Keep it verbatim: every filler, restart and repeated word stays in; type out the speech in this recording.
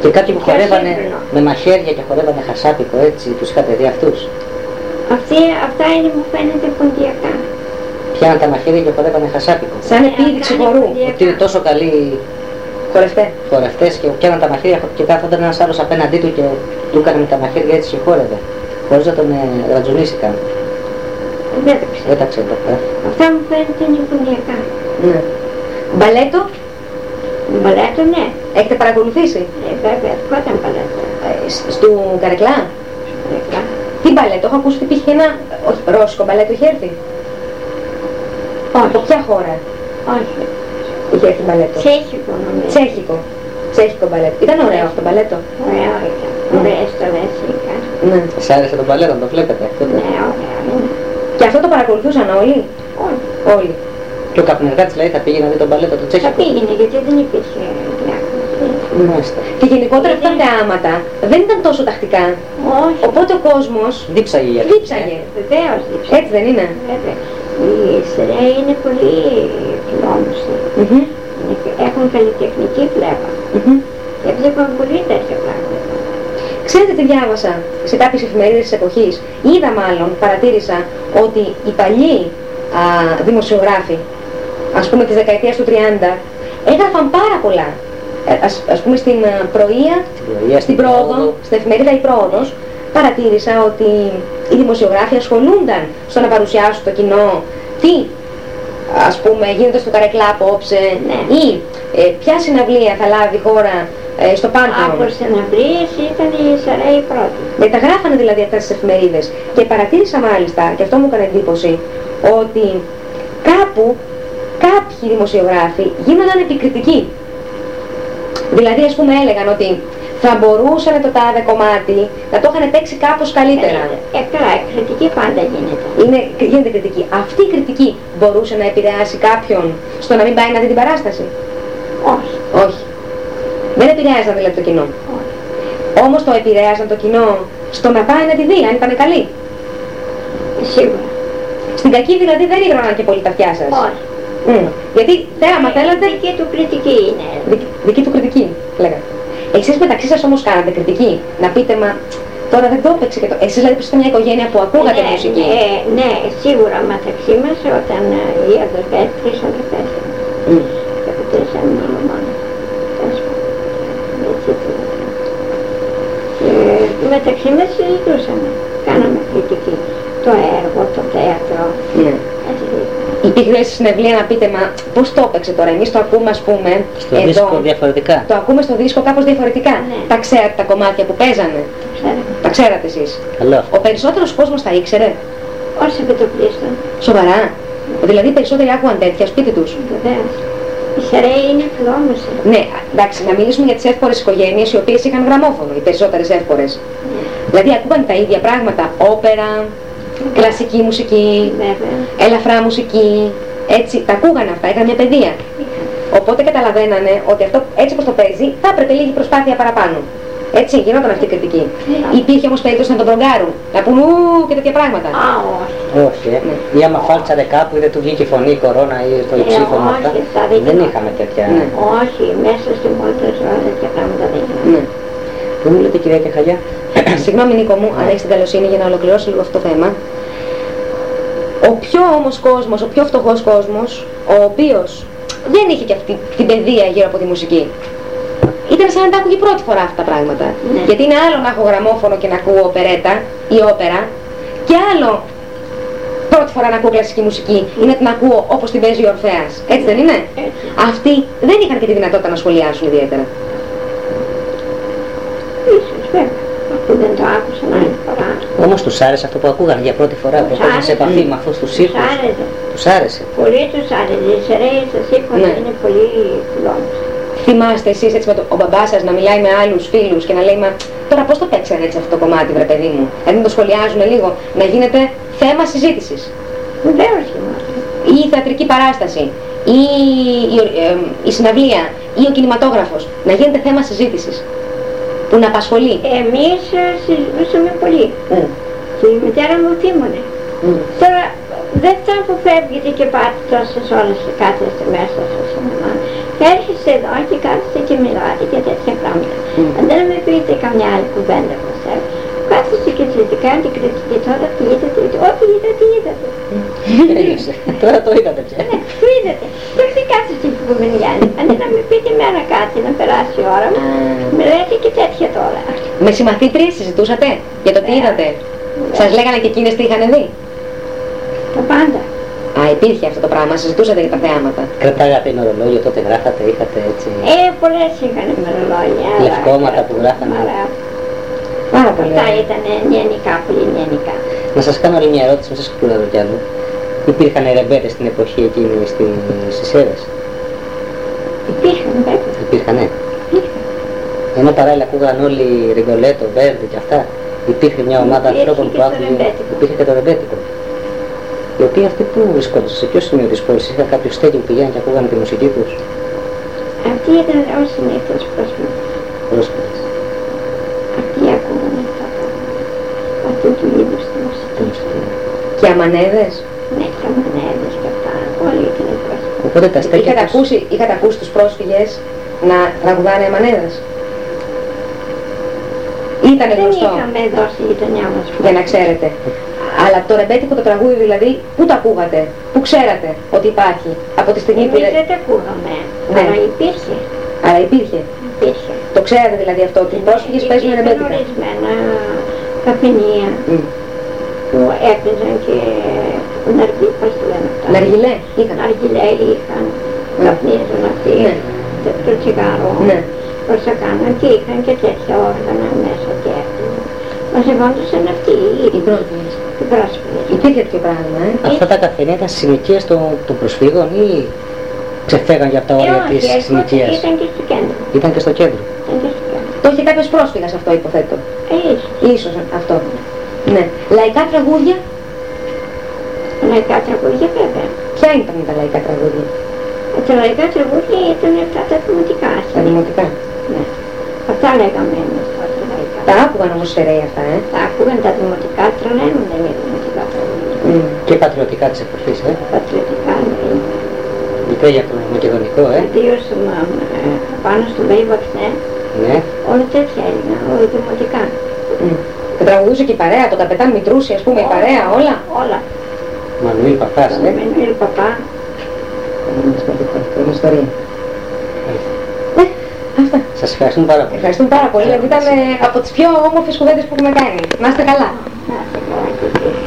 Και κάποιοι που χορεύανε με μαχαίρια και χορεύανε χασάπικο, έτσι, τους είχατε δει αυτούς? Αυτοί, αυτά είναι, μου φαίνεται, ποντιακά. Πιάναν τα μαχαίρια και χορεύανε χασάπικο. Σαν επίδειξη χορού. Ότι είναι τόσο καλοί Χορευτές. χορευτές και πιάναν τα μαχαίρια και κάθονταν ένας άλλος απέναντί του και του έκανε με τα μαχαίρια έτσι και χόρευε. Χωρίς να τον ε, ρατζουνίσει καν. Δεν τα ξέρω. Δεν τα ξέρω αυτά. Αυτά μου φαίνεται είναι ποντιακά. Ναι. Μπαλέτο, Μπαλέτο, ναι. έχετε παρακολουθήσει? Ε, βέβαια, ερχόταν μπαλέτο. Ε, σ- Στου Καρεκλά. Καρεκλά. Τι μπαλέτο, έχω ακούσει ότι υπήρχε ένα, όχι, ρώσικο μπαλέτο είχε έρθει. Από ποια χώρα Όχι. είχε έρθει μπαλέτο? Τσέχικο νομίζω. Τσέχικο. Τσέχικο μπαλέτο. Ήταν ωραίο αυτό το μπαλέτο. Ωραίο ήταν. Ωραίες στολές είχαν. Ναι. Σας άρεσε το μπαλέτο, το βλέπετε? Ναι, ωραίο είναι. Και αυτό το παρακολουθούσαν όλοι. Όχι. Όλοι. Και ο καπνεργάτης δηλαδή θα πήγε να δει τον μπαλέτο το Θα τσέχικο? πήγαινε γιατί δεν υπήρχε διάκριση. Μάλιστα. Και γενικότερα αυτά τα θεάματα δεν ήταν τόσο τακτικά. Όχι. Οπότε ο κόσμος Δίψαγε για δίψαγε. Βεβαίως δίψα. Έτσι δεν είναι? Βέβαια. Οι Ισραήλ είναι πολύ φιλόμουσοι. Μμμ. Έχουν καλλιτεχνική πλέον. Μμμ. Και βλέπουν πολύ τέτοια πράγματα. Ξέρετε τι διάβασα σε κάποιες εφημερίδες της εποχής? Είδα μάλλον, παρατήρησα ότι οι παλιοί α, δημοσιογράφοι, ας πούμε της δεκαετίας του τριάντα, έγραφαν πάρα πολλά. Ε, ας, ας πούμε στην α, πρωία, Στην στην πρόοδο, στην εφημερίδα Η Πρόοδος, παρατήρησα ότι οι δημοσιογράφοι ασχολούνταν στο να παρουσιάσουν το κοινό τι, ας πούμε, γίνεται στο Καρεκλά απόψε, Ναι. ή ε, ποια συναυλία θα λάβει η χώρα ε, στο Πάρκο. Από συναυλίες ήταν οι Ισραήλ πρώτοι. Ναι, τα γράφανε δηλαδή αυτά στις εφημερίδες. Και παρατήρησα μάλιστα, και αυτό μου έκανε εντύπωση, ότι κάπου κάποιοι δημοσιογράφοι γίνονταν επικριτικοί. Δηλαδή, ας πούμε, έλεγαν ότι θα μπορούσαν το τάδε κομμάτι να το είχαν παίξει κάπως καλύτερα. Ε, καλά, η κριτική πάντα γίνεται. Είναι, γίνεται κριτική. Αυτή η κριτική μπορούσε να επηρεάσει κάποιον στο να μην πάει να δει την παράσταση? Όχι. Όχι. Δεν επηρεάζαν δηλαδή το κοινό. Όχι. Όμως το επηρεάζαν το κοινό στο να πάει να τη δει, αν ήταν καλή. Σίγουρα. Στην κακή δηλαδή δεν ήγρωναν και πολύ τα αυτιά σας. Όχι. Mm. Γιατί θέαμα θέλατε, Δική του κριτική είναι. δική, δική του κριτική, λέγατε. Εσείς μεταξύ σας όμως κάνατε κριτική, να πείτε μα τώρα δεν το έπαιξε και το... Εσείς δηλαδή είστε μια οικογένεια που ακούγατε ναι, μουσική. Ναι, ναι, σίγουρα μεταξύ μας όταν ε, οι αδερφές, τρεις αδερφές Mm. και από τρεις μόνο μόνο. Τέλος πάντων. Έτσι ήταν. Και μεταξύ μας συζητούσαμε. Κάναμε κριτική. Το έργο, το θέατρο. Ναι. Έτσι. Υπήρχε δηλαδή στη συνευλία να πείτε μα πώς το έπαιξε τώρα, εμείς το ακούμε ας πούμε Στο δίσκο διαφορετικά. το ακούμε στο δίσκο κάπως διαφορετικά. Ναι. Τα ξέρατε τα κομμάτια που παίζανε, Ξέρετε. τα ξέρατε εσείς? Καλό. Ο περισσότερος κόσμος τα ήξερε, Όσοι επιτοπλίστων. σοβαρά. Δηλαδή οι περισσότεροι άκουγαν τέτοια σπίτι τους. Βεβαίως. Οι Ισραήλ είναι φιλόμουσοι. Ναι, εντάξει, να μιλήσουμε για τις εύπορες οικογένειες οι οποίες είχαν γραμμόφωνο, οι περισσότερες εύπορες. Δηλαδή ακούγαν τα ίδια πράγματα, όπερα, κλασική μουσική, Βέβαια. ελαφρά μουσική, έτσι, τα ακούγαν αυτά, είχαν μια παιδεία. Οπότε καταλαβαίνανε ότι αυτό έτσι όπως το παίζει θα έπρεπε λίγη προσπάθεια παραπάνω. Έτσι, γινόταν αυτή η κριτική. Υπήρχε όμως περίπτωση να τον τρογκάρουν, να πούν ου και τέτοια πράγματα. Α, όχι. Όχι, ε. Ή άμα φάλτσαρε κάπου ή δεν του βγήκε η φωνή, η κορώνα ή το Ε, υψίφωνο όχι, αυτά. θα δείτε. Δεν είχαμε τέτοια. Ναι. Όχι, μέσα στην πόλη ζωή τέτοια πράγματα δεν είναι. Ναι. Δεν μου λέτε κυρία Κεχαγιά. Συγγνώμη Νίκο μου, αν έχεις την καλοσύνη για να ολοκληρώσω λίγο αυτό το θέμα. Ο πιο όμως κόσμος, ο πιο φτωχός κόσμος, ο οποίος δεν είχε και αυτή την παιδεία γύρω από τη μουσική, ήταν σαν να τα άκουγε πρώτη φορά αυτά τα πράγματα. Ναι. Γιατί είναι άλλο να έχω γραμμόφωνο και να ακούω οπερέτα ή όπερα, και άλλο πρώτη φορά να ακούω κλασική μουσική ή να την ακούω όπως την παίζει ο Ορφέας. Έτσι δεν είναι? Έτσι. Αυτοί δεν είχαν και τη δυνατότητα να σχολιάσουν ιδιαίτερα. Ίσως, βέβαια. Αφού δεν το άκουσαν άλλη φορά. Όμως τους άρεσε αυτό που ακούγαν για πρώτη φορά που Τους έρχονταν σε άρεσε. επαφή με αυτούς τους Τους ήχους. άρεσε. Τους άρεσε. Πολύ τους άρεσε. Οι Ισραήλ σας είπα Ναι. είναι πολύ φιλόμουσοι. Θυμάστε εσείς έτσι με το, ο μπαμπάς σας να μιλάει με άλλους φίλους και να λέει μα τώρα πώς το παίξανε έτσι αυτό το κομμάτι βρε παιδί μου? Δηλαδή να το σχολιάζουν λίγο, να γίνεται θέμα συζήτησης. Βεβαίως είμαστε. Ή η θεατρική παράσταση, ή η, ε, η συναυλία, ή ο κινηματόγραφος. Να γίνεται θέμα συζήτησης. Που να απασχολεί. Εμείς ε, συζητούσαμε πολύ. Mm. Και η μητέρα μου θύμωνε. Mm. Τώρα δεν θα αποφεύγετε και πάτε τόσες ώρες και κάθεστε μέσα στο σινεμά. Και έρχεσαι εδώ και κάθεστε και μιλάτε για τέτοια πράγματα. Αν δεν με πείτε καμιά άλλη κουβέντα από εσάς, κάθεστε και κάνετε κριτική τώρα τι είδατε, ό,τι είδατε, είδατε. Τέλειωσε. Τώρα το είδατε πια. Ναι, το είδατε. Και όχι κάθεστε που με νοιάζει. Αντί να με πείτε μέρα κάτι να περάσει η ώρα μου, με λέτε και τέτοια τώρα. Με συμμαθήτριες συζητούσατε για το τι είδατε. Σας λέγανε και εκείνες τι είχαν δει. Τα πάντα. Α, υπήρχε αυτό το πράγμα, συζητούσατε για τα θεάματα. Κρατάγατε ημερολόγιο, τότε γράφατε, είχατε έτσι. Ε, πολλές είχαν ημερολόγια. Λευκόματα που γράφανε. Ωραία. Πάρα πολύ. Αυτά ήταν νιανικά, πολύ νιανικά. Να σας κάνω άλλη μια ερώτηση, μην σας κουράζω κι άλλο. Υπήρχαν ρεμπέτες στην εποχή εκείνη στην- στις Σέρες. Υπήρχαν βέβαια. Υπήρχαν, ναι. Υπήρχαν. Ενώ παράλληλα ακούγαν όλοι Ριγκολέτο, Βέρντι και αυτά. Υπήρχε μια ομάδα Υπήρχε ανθρώπων και που το άκουγε. ρεμπέτικο. Υπήρχε και το ρεμπέτικο. Οι οποίοι αυτοί που βρισκόντουσαν, σε ποιο σημείο της πόλης, είχαν κάποιο στέκι που πηγαίνουν και ακούγανε τη μουσική τους. Αυτοί ήταν ως συνήθως πρόσφυγες. Πρόσφυγες. Αυτοί ακούγανε αυτά τα αυτού του είδους τη Τη μουσική. μουσική. Και αμανέδες. Ναι, και αμανέδες και αυτά. Όλοι ήταν πρόσφυγες. Οπότε τα στέκια Είχατε τους... ακούσει, είχατε ακούσει τους πρόσφυγες να τραγουδάνε αμανέδες. Ήτανε Δεν γνωστό, είχαμε εδώ στη γειτονιά μας. για να ξέρετε. Αλλά το ρεμπέτικο το τραγούδι δηλαδή, πού το ακούγατε, πού ξέρατε ότι υπάρχει από τη στιγμή που... Εμείς δεν τα ακούγαμε, Ναι. αλλά υπήρχε. Αλλά υπήρχε. Υπήρχε. Το ξέρατε δηλαδή αυτό, ότι οι πρόσφυγες παίζουν Υπήρχαν ρεμπέτικα. ορισμένα καφενεία Μμ. που έπαιζαν και ναργί, πώς το λένε αυτά. Ναργιλέ είχαν. Ναργιλέ είχαν, καπνίζουν αυτοί, Ναι. το, το τσιγάρο, Ναι. πώς θα κάνουν και είχαν και τέτοια όργανα μέσα και έπαιζαν. Μαζευόντουσαν αυτοί οι Οι ίδιοι, πρόσφυγες. οι πρόσφυγες. Υπήρχε τέτοιο πράγμα, ε. Αυτά τα καφενεία ήταν στις συνοικίες των, των προσφύγων ή ξεφεύγαν για αυτά Ε, όρια όχι, της έρχονται, συνοικίας. ήταν και στο κέντρο. Ήταν και στο κέντρο. Ήταν και στο κέντρο. Το είχε κάποιος πρόσφυγας αυτό υποθέτω. Ε, ίσως. Ίσως αυτό. Ναι. Λαϊκά τραγούδια. Λαϊκά τραγούδια βέβαια. Ποια ήταν τα λαϊκά τραγούδια. Τα λαϊκά τραγούδια ήταν αυτά τα δημοτικά. Τα ασχολή. δημοτικά. Ναι. Αυτά λέγαμε εμείς τότε λαϊκά. Τα άκουγαν όμως φεραίοι αυτά, ε. Τα ακούγαν τα δημοτικά, τρελαίνονται για δημοτικά τραγούδια. Μμ. Και πατριωτικά της εποχής, ε. Πατριωτικά, ναι. Είπε για το μακεδονικό, ε. Ιδίως ε, πάνω στο Βέιβαξ, ναι. Ναι. Όλα τέτοια έγιναν, όλα δημοτικά. Μμ. Και τραγουδούσε και η παρέα, το καπετάν Μητρούση, ας πούμε, η παρέα, όλα. Όλα. Μανουήλ Παπάς, Με ε. Μενουήλ Παπά. Είναι ιστορία. Ε, αυτά. Σας ευχαριστούμε πάρα πολύ. Ευχαριστούμε πάρα πολύ, γιατί ήταν ε, από τις πιο όμορφες κουβέντες που έχουμε κάνει. Να είστε καλά. Να σε καλά και εσείς.